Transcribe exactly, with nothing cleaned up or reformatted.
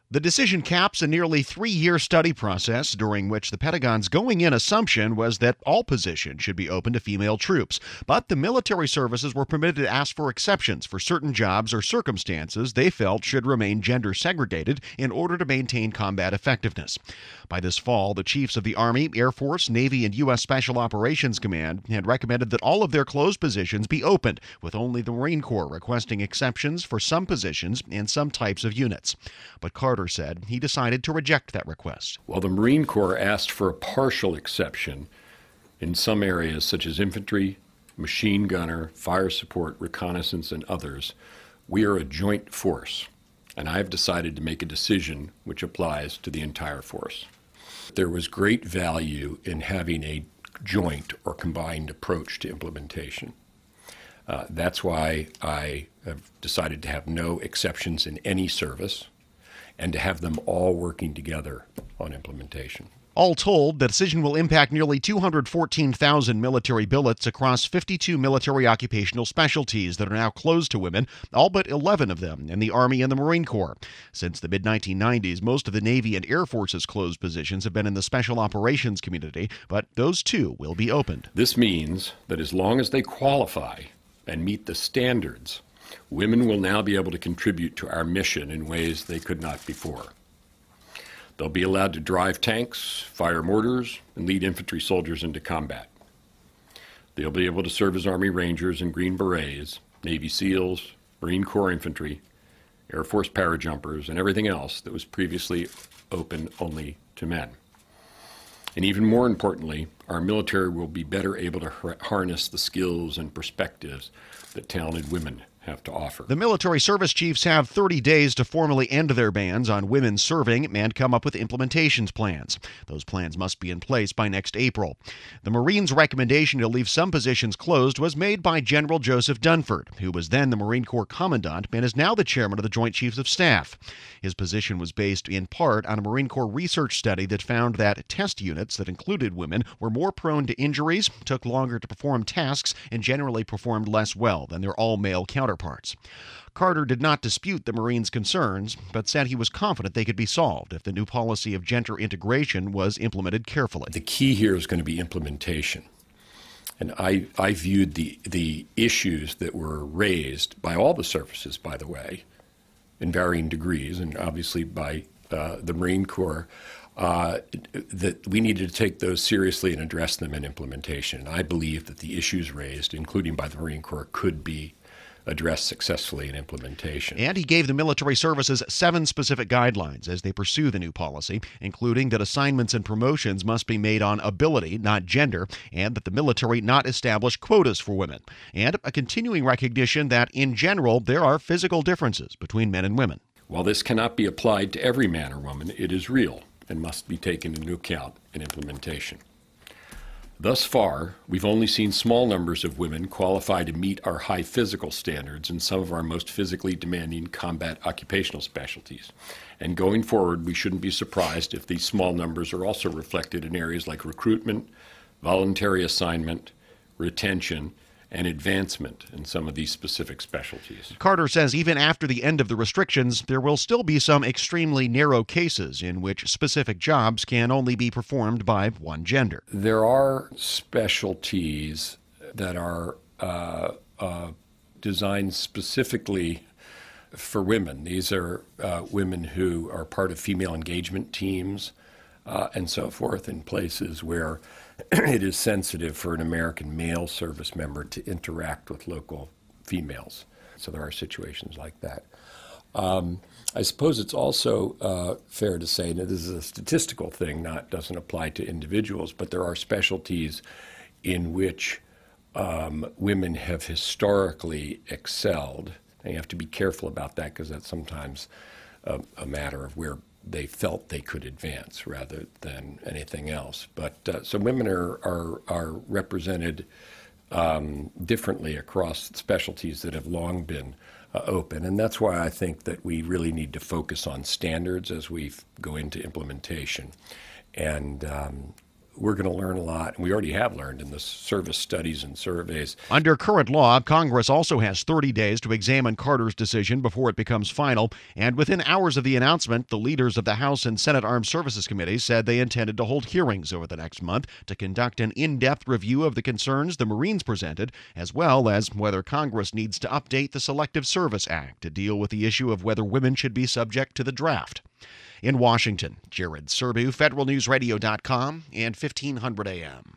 The decision caps a nearly three-year study process during which the Pentagon's going-in assumption was that all positions should be open to female troops. But the military services were permitted to ask for exceptions for certain jobs or circumstances they felt should remain gender-segregated in order to maintain combat effectiveness. By this fall, the chiefs of the Army, Air Force, Navy, and U S Special Operations Command had recommended that all of their closed positions be opened, with only the Marine Corps requesting exceptions for some positions and some types of units. But Carter said he decided to reject that request. While the Marine Corps asked for a partial exception in some areas such as infantry, machine gunner, fire support, reconnaissance, and others, we are a joint force, and I have decided to make a decision which applies to the entire force. There was great value in having a joint or combined approach to implementation. Uh, that's why I have decided to have no exceptions in any service, and to have them all working together on implementation. All told, the decision will impact nearly two hundred fourteen thousand military billets across fifty-two military occupational specialties that are now closed to women, all but eleven of them in the Army and the Marine Corps. Since the mid nineteen nineties, most of the Navy and Air Force's closed positions have been in the special operations community, but those too will be opened. This means that as long as they qualify and meet the standards, women will now be able to contribute to our mission in ways they could not before. They'll be allowed to drive tanks, fire mortars, and lead infantry soldiers into combat. They'll be able to serve as Army Rangers and Green Berets, Navy SEALs, Marine Corps infantry, Air Force parajumpers, and everything else that was previously open only to men. And even more importantly, our military will be better able to harness the skills and perspectives that talented women have to offer. The military service chiefs have thirty days to formally end their bans on women serving and come up with implementations plans. Those plans must be in place by next April. The Marines' recommendation to leave some positions closed was made by General Joseph Dunford, who was then the Marine Corps Commandant and is now the chairman of the Joint Chiefs of Staff. His position was based in part on a Marine Corps research study that found that test units that included women were more prone to injuries, took longer to perform tasks, and generally performed less well than their all-male counterparts. Parts. Carter did not dispute the Marines' concerns, but said he was confident they could be solved if the new policy of gender integration was implemented carefully. The key here is going to be implementation. And I, I viewed the, the issues that were raised by all the services, by the way, in varying degrees, and obviously by uh, the Marine Corps, uh, that we needed to take those seriously and address them in implementation. And I believe that the issues raised, including by the Marine Corps, could be addressed successfully in implementation. And he gave the military services seven specific guidelines as they pursue the new policy, including that assignments and promotions must be made on ability, not gender, and that the military not establish quotas for women, and a continuing recognition that, in general, there are physical differences between men and women. While this cannot be applied to every man or woman, it is real and must be taken into account in implementation. Thus far, we've only seen small numbers of women qualify to meet our high physical standards in some of our most physically demanding combat occupational specialties. And going forward, we shouldn't be surprised if these small numbers are also reflected in areas like recruitment, voluntary assignment, retention, and advancement in some of these specific specialties. Carter says even after the end of the restrictions, there will still be some extremely narrow cases in which specific jobs can only be performed by one gender. There are specialties that are uh, uh, designed specifically for women. These are uh, women who are part of female engagement teams uh, and so forth in places where it is sensitive for an American male service member to interact with local females. So there are situations like that. Um, I suppose it's also uh, fair to say that this is a statistical thing, not doesn't apply to individuals, but there are specialties in which um, women have historically excelled. And you have to be careful about that because that's sometimes a, a matter of where they felt they could advance rather than anything else. But uh, so women are are, are represented um, differently across specialties that have long been uh, open, and that's why I think that we really need to focus on standards as we f- go into implementation, and um, we're going to learn a lot, and we already have learned in the service studies and surveys. Under current law, Congress also has thirty days to examine Carter's decision before it becomes final, and within hours of the announcement, the leaders of the House and Senate Armed Services Committees said they intended to hold hearings over the next month to conduct an in-depth review of the concerns the Marines presented, as well as whether Congress needs to update the Selective Service Act to deal with the issue of whether women should be subject to the draft. In Washington, Jared Serbu, Federal News Radio dot com and fifteen hundred A M.